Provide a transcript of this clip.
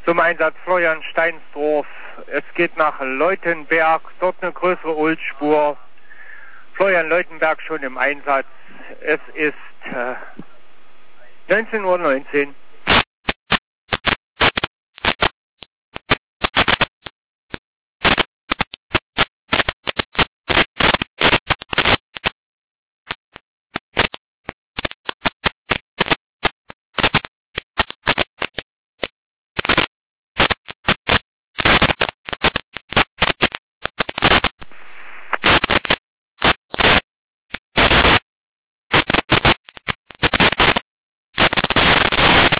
Zum Einsatz Florian Steinsdorf. Es geht nach Leutenberg, dort eine größere Ultspur. Florian Leutenberg schon im Einsatz. Es ist 19:19 Uhr.